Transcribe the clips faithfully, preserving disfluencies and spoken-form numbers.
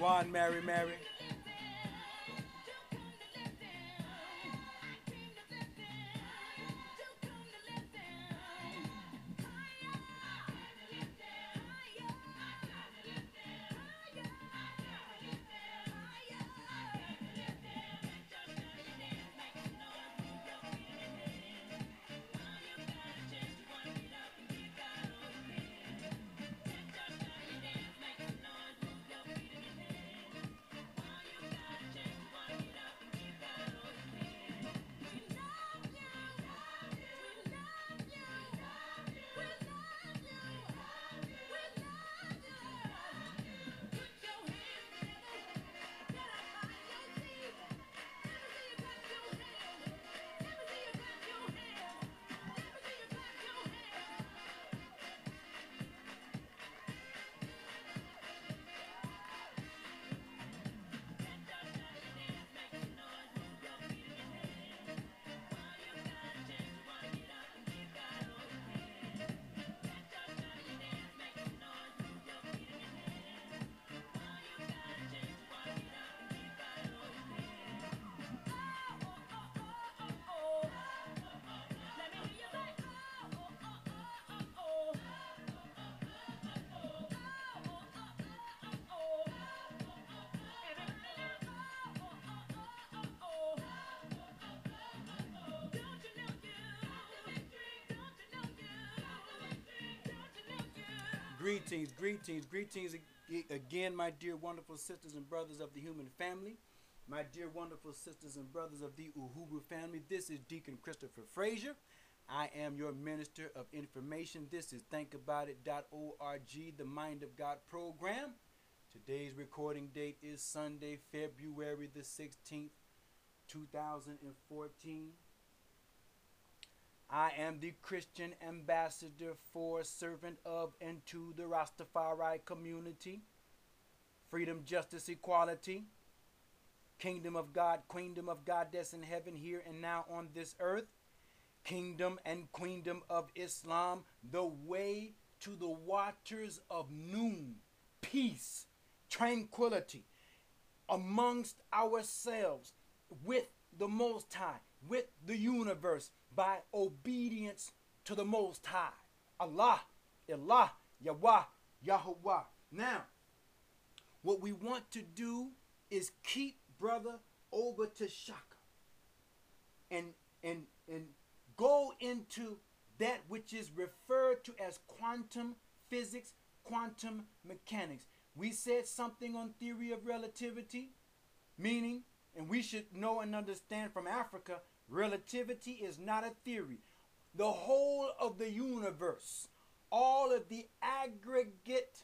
One Mary Mary. Greetings, greetings, greetings again, my dear wonderful sisters and brothers of the human family. My dear wonderful sisters and brothers of the Uhubu family. This is Deacon Christopher Frazier. I am your minister of information. This is think about it dot org, the Mind of God program. Today's recording date is Sunday, February the sixteenth, two thousand fourteen. I am the Christian ambassador for, servant of, and to the Rastafari community. Freedom, justice, equality. Kingdom of God, queendom of God that's in heaven, here and now on this earth. Kingdom and queendom of Islam, the way to the waters of noon. Peace, tranquility amongst ourselves, with the Most High, with the universe, by obedience to the Most High. Allah, Allah, Yahweh, Yahweh. Now, what we want to do is keep Brother Oba Tashaka and, and, and go into that which is referred to as quantum physics, quantum mechanics. We said something on theory of relativity, meaning, and we should know and understand from Africa, relativity is not a theory. The whole of the universe, all of the aggregate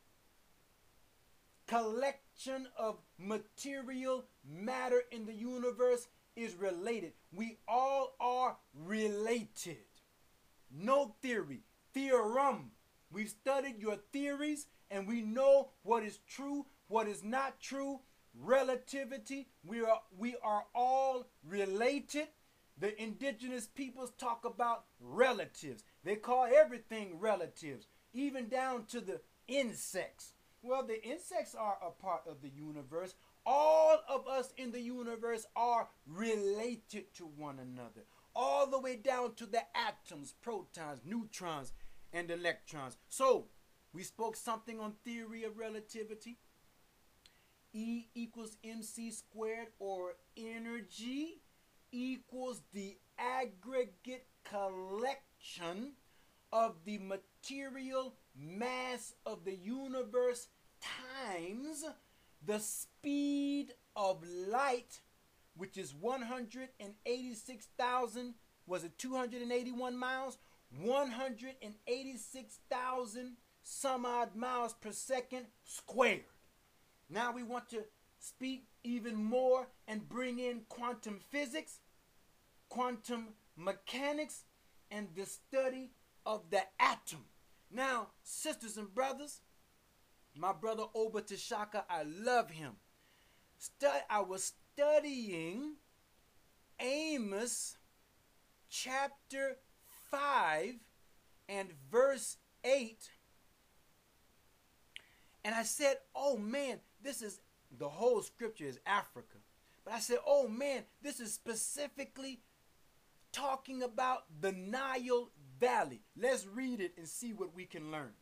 collection of material matter in the universe is related. We all are related. No theory. Theorem. We've studied your theories and we know what is true, what is not true. Relativity. We are we are all related. The indigenous peoples talk about relatives. They call everything relatives, even down to the insects. Well, the insects are a part of the universe. All of us in the universe are related to one another, all the way down to the atoms, protons, neutrons, and electrons. So, we spoke something on theory of relativity. E equals mc squared, or energy equals the aggregate collection of the material mass of the universe times the speed of light, which is one hundred eighty-six thousand, was it two hundred eighty-one miles? one hundred eighty-six thousand some odd miles per second squared. Now we want to speak even more and bring in quantum physics, quantum mechanics, and the study of the atom. Now, sisters and brothers, my brother Oba Tashaka, I love him. Stud- I was studying Amos chapter five and verse eight. And I said, oh man, this is the whole scripture is Africa. But I said, oh man, this is specifically talking about the Nile Valley. Let's read it and see what we can learn.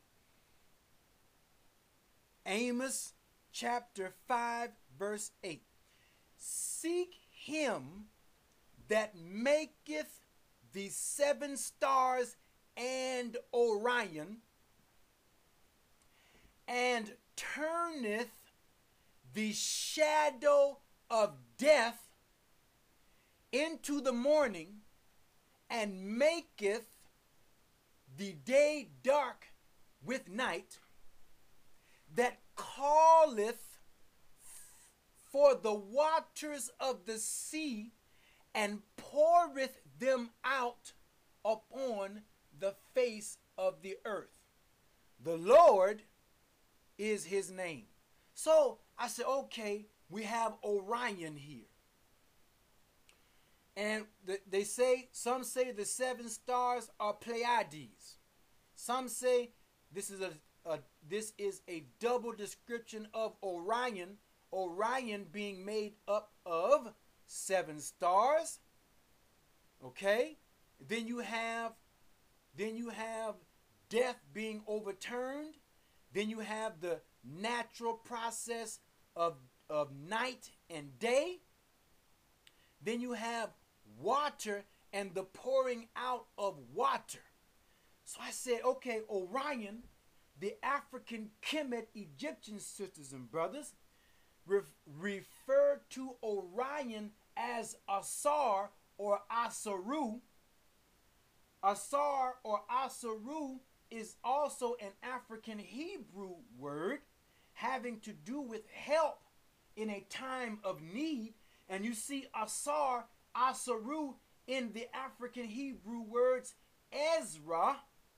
Amos chapter five, verse eight. Seek him that maketh the seven stars and Orion, and turneth the shadow of death into the morning, and maketh the day dark with night, that calleth for the waters of the sea, and poureth them out upon the face of the earth. The Lord is his name. So I said, okay, we have Orion here. And the, they say, some say the seven stars are Pleiades. Some say this is a, a this is a double description of Orion. Orion being made up of seven stars. Okay? Then you have then you have death being overturned. Then you have the natural process of, of night and day. Then you have water and the pouring out of water. So I said, okay, Orion, the African Kemet Egyptian sisters and brothers, ref- refer to Orion as Asar or Asaru. Asar or Asaru is also an African Hebrew word having to do with help in a time of need. And you see Asar, Asaru in the African Hebrew words Ezra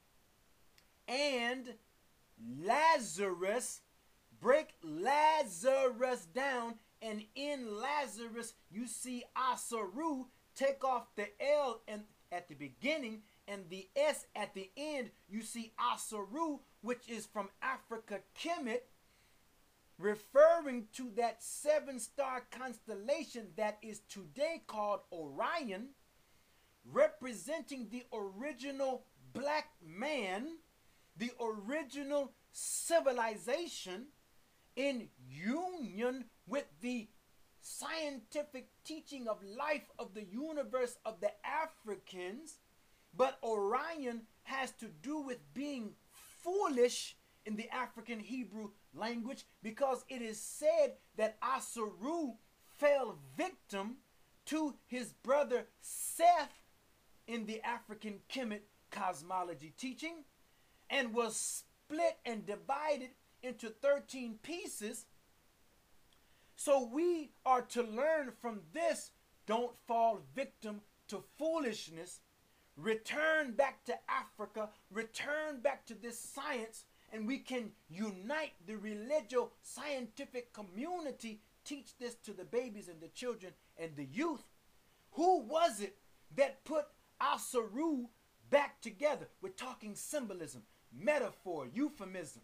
and Lazarus. Break Lazarus down, and in Lazarus you see Asaru. Take off the L and at the beginning and the S at the end. You see Asaru, which is from Africa Kemet, referring to that seven-star constellation that is today called Orion, representing the original black man, the original civilization, in union with the scientific teaching of life of the universe of the Africans. But Orion has to do with being foolish in the African Hebrew language, because it is said that Asaru fell victim to his brother Seth in the African Kemet cosmology teaching, and was split and divided into thirteen pieces. So we are to learn from this: don't fall victim to foolishness. Return back to Africa, return back to this science, and we can unite the religio scientific community, teach this to the babies and the children and the youth. Who was it that put Asaru back together? We're talking symbolism, metaphor, euphemism.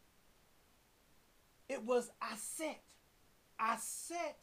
It was Aset. Aset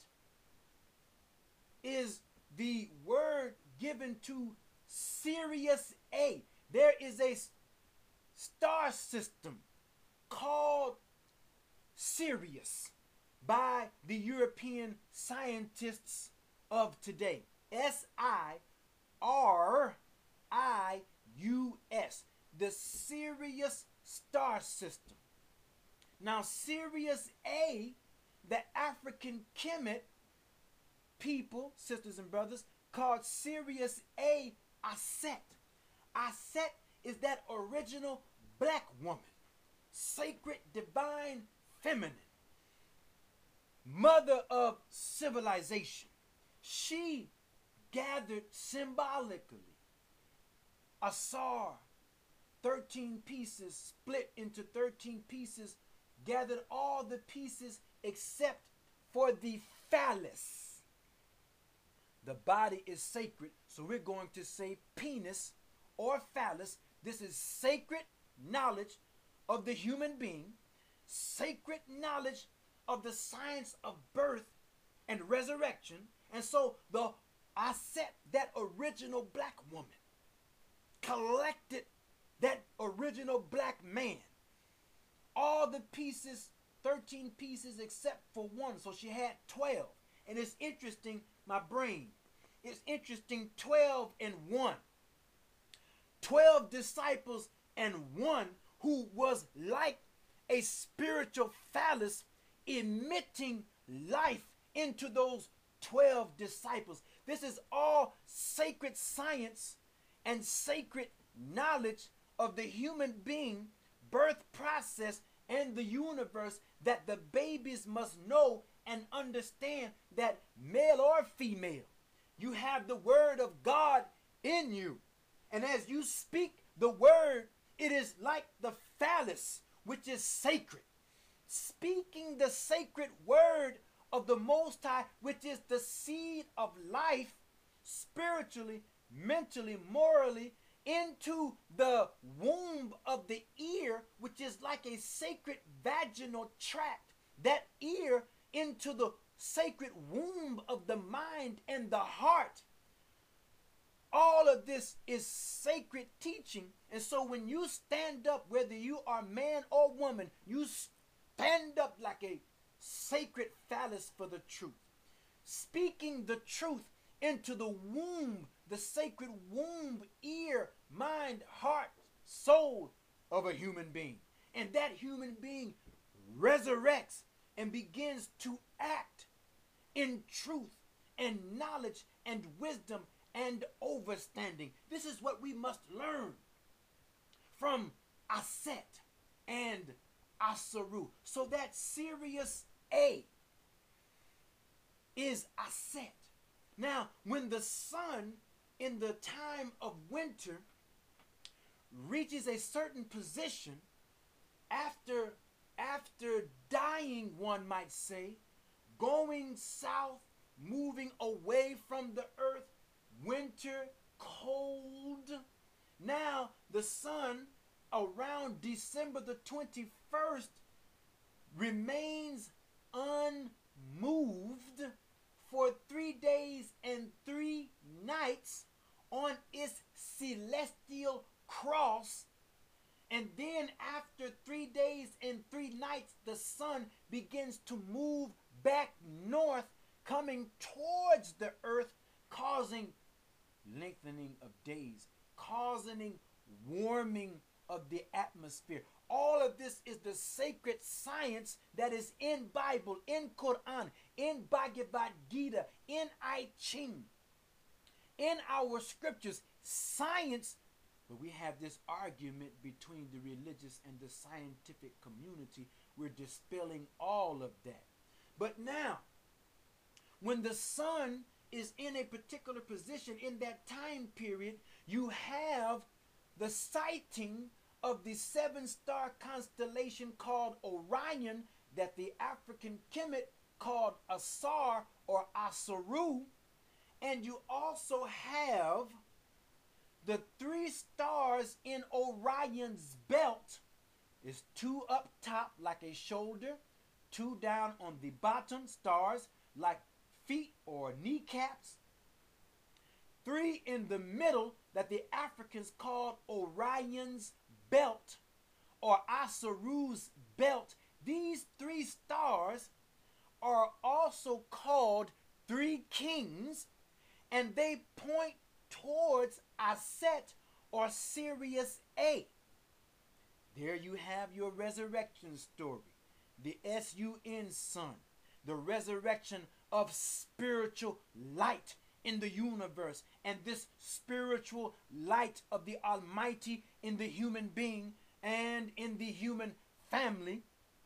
is the word given to Sirius A. There is a star system called Sirius by the European scientists of today. S I R I U S. The Sirius star system. Now, Sirius A, the African Kemet people, sisters and brothers, called Sirius A Aset. Aset is that original black woman, sacred, divine, feminine, mother of civilization. She gathered symbolically Asar, thirteen pieces, split into thirteen pieces, gathered all the pieces except for the phallus. The body is sacred, so we're going to say penis or phallus. This is sacred knowledge of the human being, sacred knowledge of the science of birth and resurrection. And so the Aset, that original black woman, collected that original black man, all the pieces, thirteen pieces except for one. So she had twelve. And it's interesting, my brain, it's interesting, twelve and one. twelve disciples and one who was like a spiritual phallus emitting life into those twelve disciples. This is all sacred science and sacred knowledge of the human being, birth process, and the universe that the babies must know and understand, that male or female, you have the word of God in you. And as you speak the word, it is like the phallus, which is sacred. Speaking the sacred word of the Most High, which is the seed of life, spiritually, mentally, morally, into the womb of the ear, which is like a sacred vaginal tract, that ear into the sacred womb of the mind and the heart. All of this is sacred teaching. And so when you stand up, whether you are man or woman, you stand up like a sacred phallus for the truth, speaking the truth into the womb, the sacred womb, ear, mind, heart, soul of a human being. And that human being resurrects and begins to act in truth and knowledge and wisdom and overstanding. This is what we must learn from Aset and Asaru. So that Sirius A is Aset. Now, when the sun in the time of winter reaches a certain position, after, after dying, one might say, going south, moving away from the earth, winter, cold. Now, the sun around December the twenty-first remains unmoved for three days and three nights on its celestial cross. And then after three days and three nights, the sun begins to move back north, coming towards the earth, causing lengthening of days, causing warming of the atmosphere. All of this is the sacred science that is in Bible, in Quran, in Bhagavad Gita, in I Ching, in our scriptures. Science, but we have this argument between the religious and the scientific community. We're dispelling all of that. But now, when the sun is in a particular position in that time period, you have the sighting of the seven-star constellation called Orion, that the African Kemet called Asar or Asaru. And you also have the three stars in Orion's belt. Is two up top like a shoulder, two down on the bottom, stars like feet or kneecaps, three in the middle that the Africans called Orion's belt or Asaru's belt. These three stars are also called three kings, and they point towards Aset or Sirius A. There you have your resurrection story. The S U N sun, the resurrection of spiritual light in the universe, and this spiritual light of the Almighty in the human being and in the human family.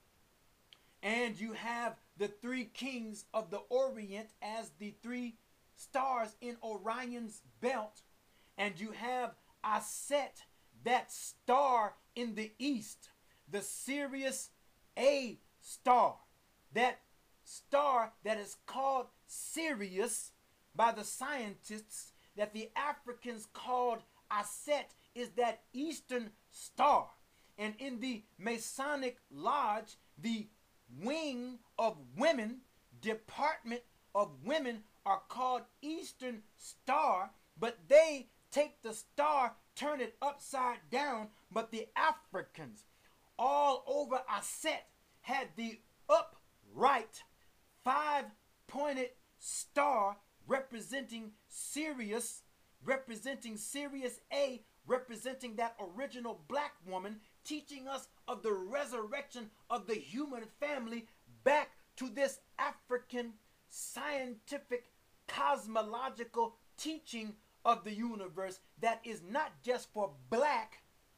And you have the three kings of the Orient as the three stars in Orion's belt. And you have Aset, that star in the east, the Sirius A star, that star that is called Sirius by the scientists, that the Africans called Aset, is that eastern star. And in the Masonic Lodge, the wing of women, department of women are called Eastern Star, but they take the star, turn it upside down. But the Africans all over Aset had the upright five-pointed star representing Sirius, representing Sirius A, representing that original black woman, teaching us of the resurrection of the human family back to this African scientific cosmological teaching of the universe that is not just for black,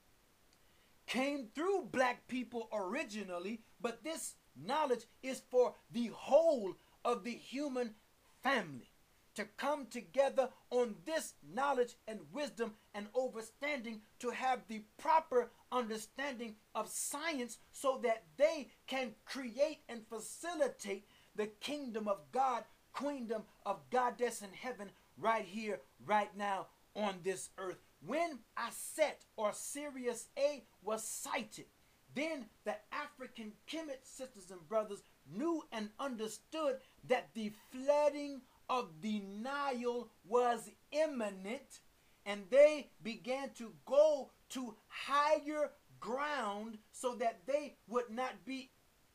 came through black people originally, but this knowledge is for the whole of the human family to come together on this knowledge and wisdom and understanding, to have the proper understanding of science so that they can create and facilitate the kingdom of God, queendom of Goddess in heaven, right here, right now on this earth. When Aset or Sirius A was sighted, then the African Kemet sisters and brothers knew and understood that the flooding of the Nile was imminent, and they began to go to higher ground so that they would not be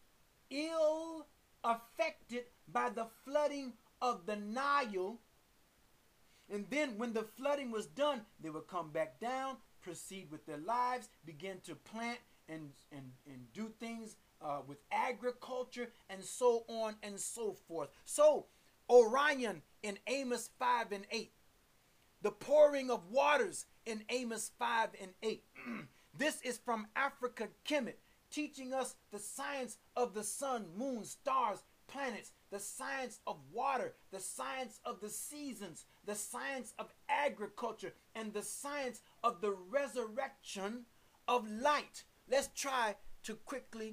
ill affected by the flooding of the Nile. And then when the flooding was done, they would come back down, proceed with their lives, begin to plant and, and, and do things uh, with agriculture, and so on and so forth. So Orion in Amos five and eight, the pouring of waters in Amos five and eight. This is from Africa Kemet, teaching us the science of the sun, moon, stars, planets, the science of water, the science of the seasons, the science of agriculture, and the science of the resurrection of light. Let's try to quickly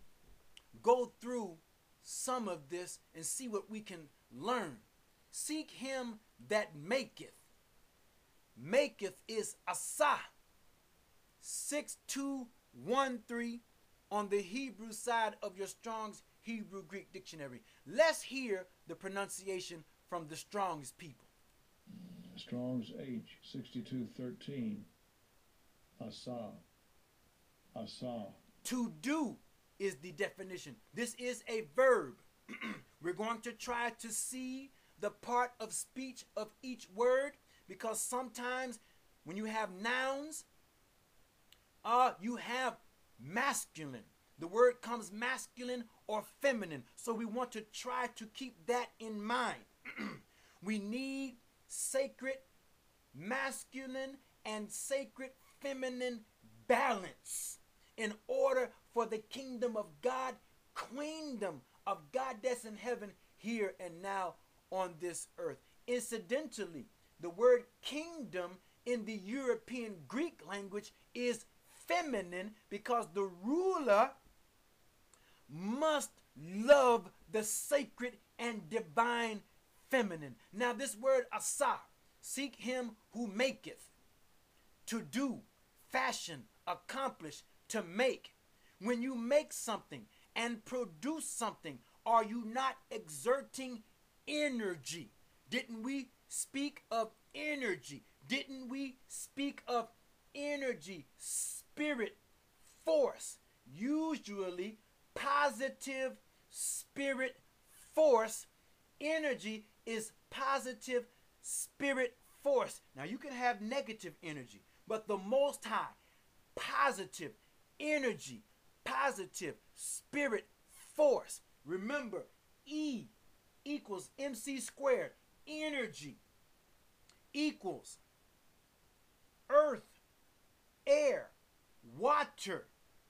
go through some of this and see what we can learn. Seek him that maketh. Maketh is Asa, six two one three on the Hebrew side of your Strong's Hebrew Greek dictionary. Let's hear the pronunciation from the Strong's people. Strong's H sixty-two thirteen. Asa. Asa. To do is the definition. This is a verb. We're going to try to see the part of speech of each word, because sometimes when you have nouns, uh, you have masculine. The word comes masculine or feminine. So we want to try to keep that in mind. We need sacred masculine and sacred feminine balance in order for the kingdom of God, queendom of Goddess in heaven, here and now on this earth. Incidentally, the word kingdom in the European Greek language is feminine, because the ruler must love the sacred and divine feminine. Now this word asa, seek him who maketh, to do, fashion, accomplish, to make. When you make something and produce something, are you not exerting energy? Didn't we speak of energy? Didn't we speak of energy, spirit, force? Usually positive spirit force. Energy is positive spirit force. Now you can have negative energy, but the Most High, positive energy, positive spirit force. Remember, E equals mc squared. Energy equals earth, air, water,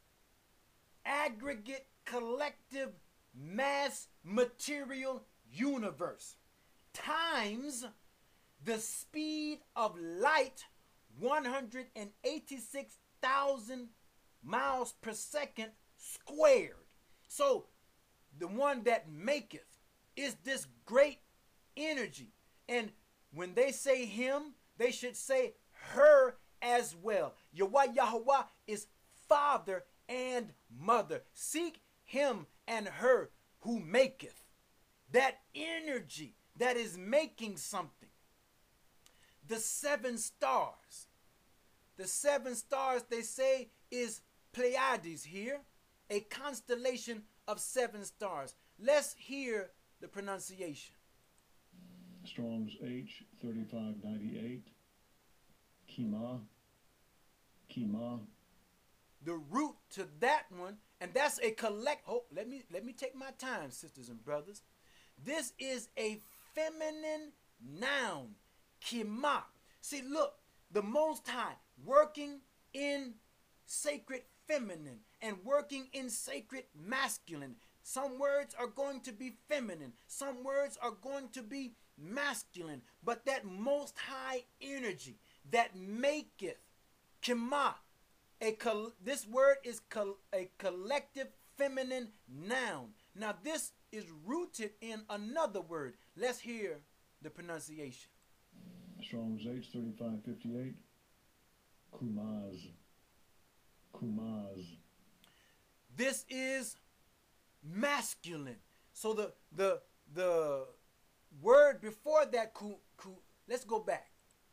aggregate, collective, mass, material universe, times the speed of light, one hundred eighty-six thousand miles per second squared. So the one that maketh is this great energy. And when they say him, they should say her as well. Yahweh Yahweh is father and mother. Seek him and her who maketh. That energy that is making something. The seven stars. The seven stars, they say, is Pleiades here, a constellation of seven stars. Let's hear the pronunciation. Strong's H thirty-five ninety-eight. Kima. Kima. The root to that one, and that's a collect. Oh, let me let me take my time, sisters and brothers. This is a feminine noun. Kima. See, look, the Most High working in sacred feminine and working in sacred masculine. Some words are going to be feminine. Some words are going to be masculine. But that Most High energy that maketh, Kima, a col- this word is col- a collective feminine noun. Now this is rooted in another word. Let's hear the pronunciation. Strong's H thirty-five fifty-eight. Kumaz. Kumaz. This is masculine. So the the the word before that, ku, ku, let's go back.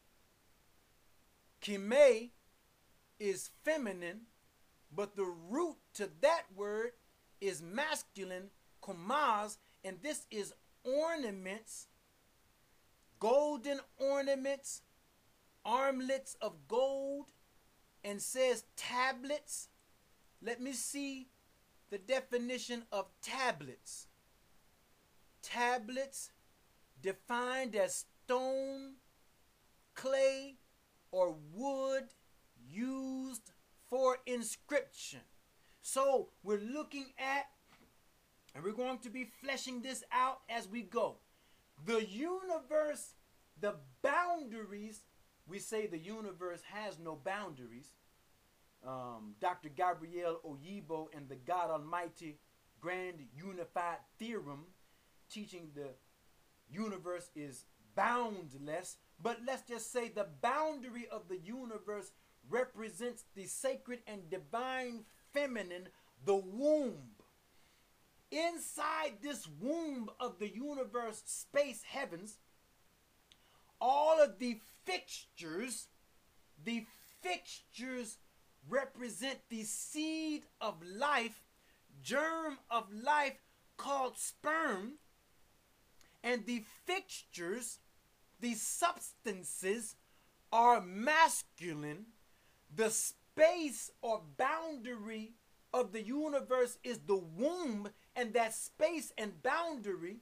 Kime is feminine, but the root to that word is masculine, kumaz, and this is ornaments, golden ornaments, armlets of gold, and says tablets. Let me see the definition of tablets. Tablets defined as stone, clay, or wood used for inscription. So we're looking at, and we're going to be fleshing this out as we go. The universe, the boundaries, we say the universe has no boundaries. Um, Doctor Gabriel Oyibo and the God Almighty Grand Unified Theorem teaching the universe is boundless. But let's just say the boundary of the universe represents the sacred and divine feminine, the womb. Inside this womb of the universe, space, heavens, all of the fixtures, the fixtures represent the seed of life, germ of life called sperm, and the fixtures, the substances, are masculine. The space or boundary of the universe is the womb, and that space and boundary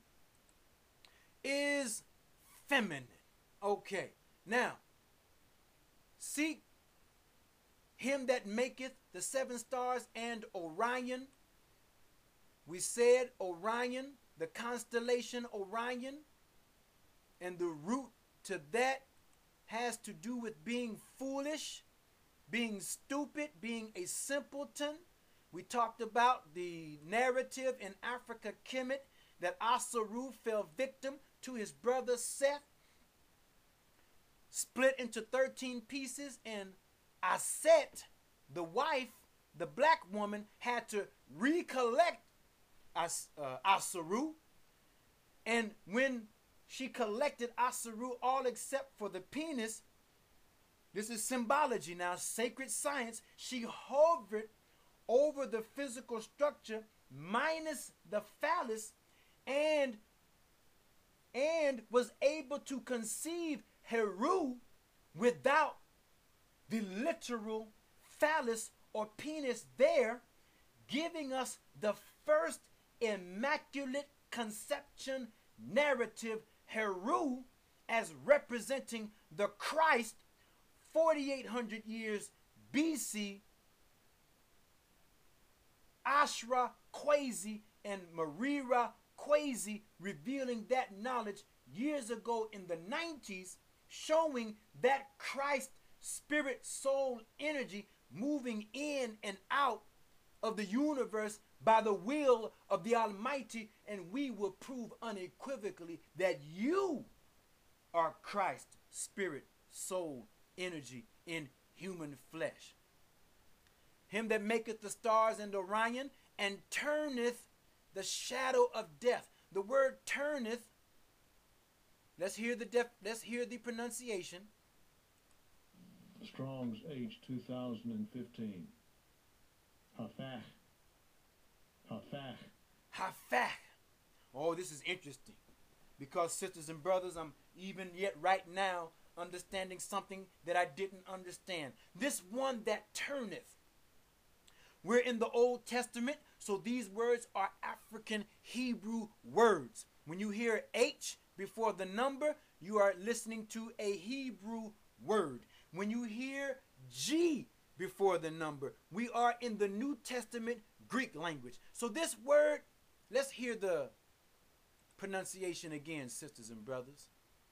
is feminine. Okay, now, seek him that maketh the seven stars and Orion. We said Orion, the constellation Orion, and the root to that has to do with being foolish, being stupid, being a simpleton. We talked about the narrative in Africa Kemet that Asaru fell victim to his brother Seth, split into thirteen pieces, and Aset, the wife, the black woman, had to recollect As, uh, Asaru. And when she collected Asaru, all except for the penis, this is symbology now, sacred science, she hovered over the physical structure minus the phallus and and was able to conceive Heru without the literal phallus or penis there, giving us the first immaculate conception narrative, Heru, as representing the Christ forty-eight hundred years B C, Ashra Kwesi and Marira Kwesi revealing that knowledge years ago in the nineties, showing that Christ spirit soul energy moving in and out of the universe by the will of the Almighty, and we will prove unequivocally that you are Christ spirit soul energy in human flesh. Him that maketh the stars and Orion, and turneth the shadow of death. The word turneth, let's hear the def, let's hear the pronunciation. Strong's H two thousand fifteen. Hafach. Hafach. Hafach. Oh, this is interesting. Because, sisters and brothers, I'm even yet right now understanding something that I didn't understand. This one that turneth. We're in the Old Testament, so these words are African Hebrew words. When you hear H before the number, you are listening to a Hebrew word. When you hear G before the number, we are in the New Testament Greek language. So this word, let's hear the pronunciation again, sisters and brothers.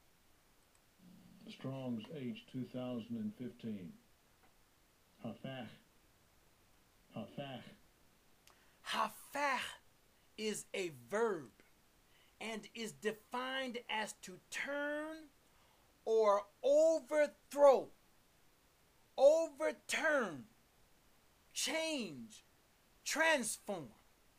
Strong's H two thousand fifteen. Hafach. Hafach. Hafach is a verb and is defined as to turn or overthrow, overturn, change, transform.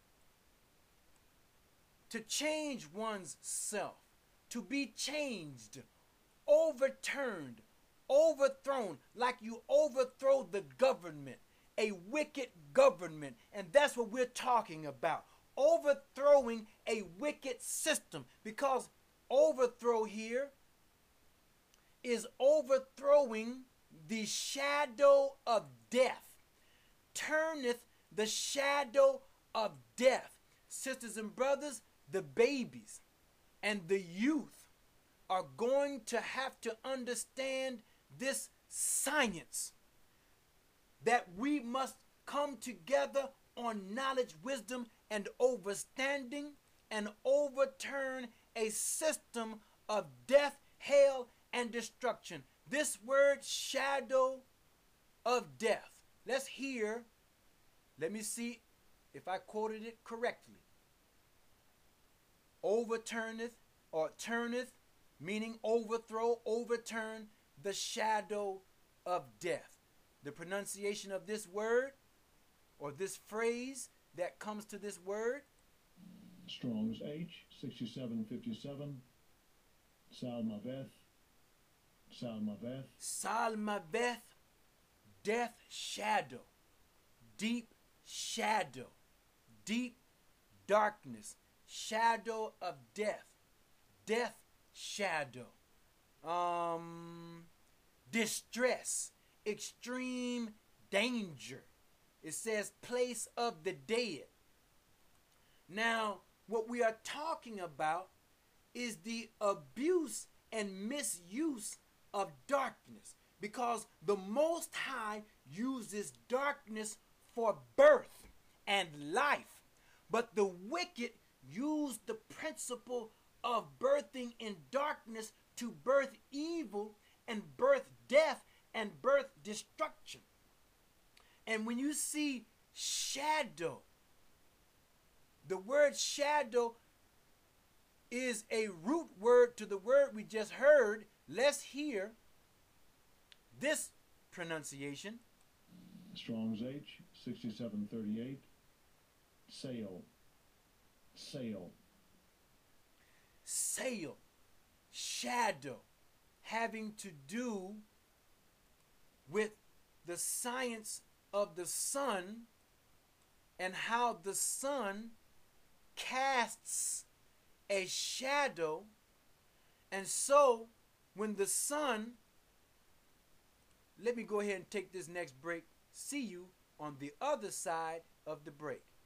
To change one's self, to be changed, overturned, overthrown, like you overthrow the government, a wicked government. And that's what we're talking about. Overthrowing a wicked system. Because overthrow here is overthrowing the shadow of death. Turneth the shadow of death. Sisters and brothers, the babies and the youth are going to have to understand this science, that we must come together on knowledge, wisdom, and understanding and overturn a system of death, hell, and destruction. This word, shadow of death. Let's hear, let me see if I quoted it correctly. Overturneth or turneth, meaning overthrow, overturn the shadow of death. The pronunciation of this word or this phrase that comes to this word. Strong's H sixty-seven fifty-seven. Salmaveth. Salmaveth. Salmaveth, death shadow, deep shadow, deep darkness, shadow of death, death shadow, um, distress, extreme danger. It says place of the dead. Now, what we are talking about is the abuse and misuse of darkness, because the Most High uses darkness for birth and life, but the wicked use the principle of birthing in darkness to birth evil and birth death and birth destruction. And when you see shadow, the word shadow is a root word to the word we just heard. Let's hear this pronunciation. Strong's H sixty-seven thirty-eight. Sail. Sail. Sail. Shadow. Having to do with the science of the sun and how the sun casts a shadow. And so when the sun, let me go ahead and take this next break. See you on the other side of the break.